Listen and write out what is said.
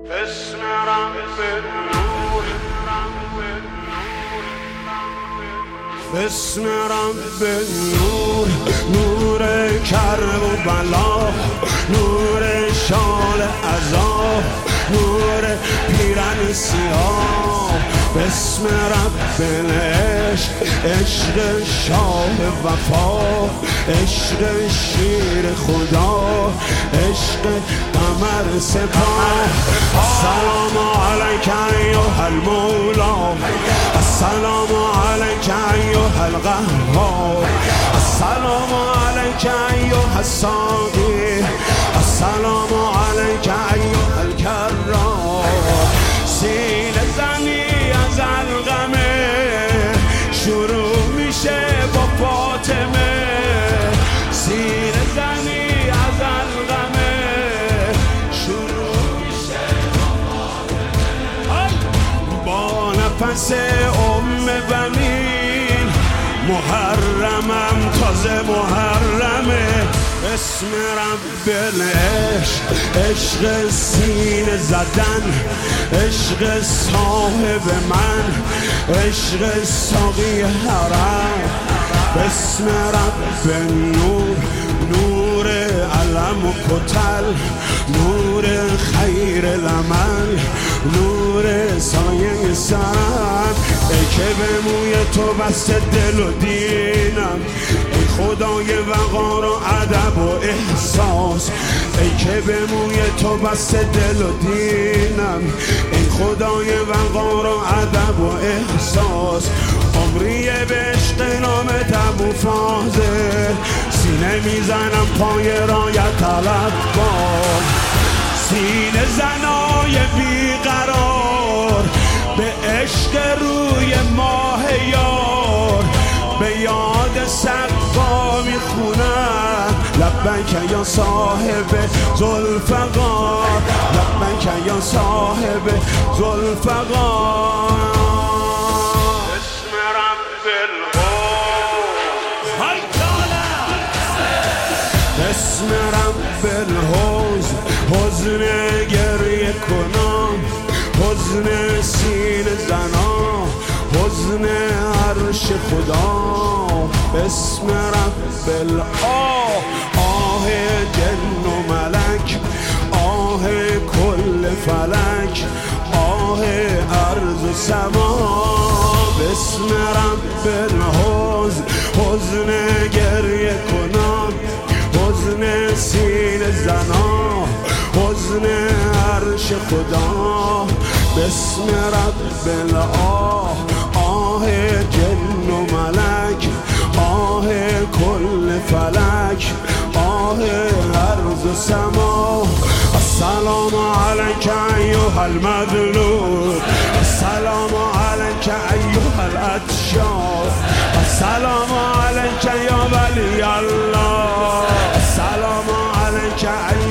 بسم رب النور بسم رب النور، نور کرب و بلا، نور شال عذاب، نور پیرن سیاه. بسم رب العشق، عشق شاه وفا، عشق شیر خدا، عشق قمر سپاه. السلام علیک ایها المولا، السلام علیک ایها القهار، السلام علیک ایها الساقی، السلام علیک ایها الکرار. سینه زنی از القمه شروع میشه با فاطمه، سینه زنی از القمه شروع میشه با فاطمه. با نفس بنین محرمم تازه محرمه. اسم رب العشق، عشق سینه زدن، عشق صاحب من، عشق ساقی حرم. اسم رب النور، نور علم و کتل، نور خیر العمل، نور سایه سرم. ای که به موی تو بسته دل و دینم، ای خدای وقار و ادب و احساس. ای که به موی تو بسته دل و دینم، ای خدای وقار و ادب و احساس. عمری به عشق نامت ابو فاضل، سینه میزنم پای رایت طلب کن. سینه زنای بیقرار به عشق روی ماه یار، به یاد سقا میخونن لبیک یا صاحب ذوالفقار، لبیک یا صاحب ذوالفقار. اسم رب الحوض، اسم رب الحوض. حزن گریه کنم، حزن سینه زنا، حزن عرش خدا. اسم رب الآه، آه جن و ملک، آه کل فلک، آه ارض و سما. اسم رب الحوض، حزن گریه کنم، حزن سینه زنا، حزن عرش خدا. بسم رب الآه، آه جن و ملک، آه کل فلک، آه ارض و سما. السلام علیک ایها المظلوم، السلام علیک ایها الاتشار، السلام علیک یا ولی الله، السلام علیک